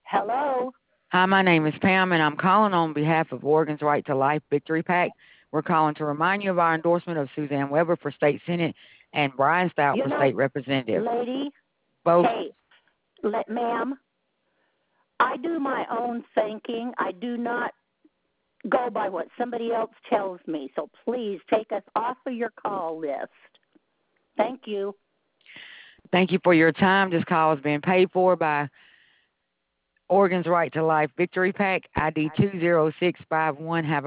Hello? Hi, my name is Pam, and I'm calling on behalf of Oregon's Right to Life Victory PAC. We're calling to remind you of our endorsement of Suzanne Weber for state senate and Brian Stout for state representative. Lady, Both. hey, ma'am, I do my own thinking. I do not go by what somebody else tells me. So please take us off of your call list. Thank you. Thank you for your time. This call is being paid for by Oregon's Right to Life Victory PAC, ID 20651. Have a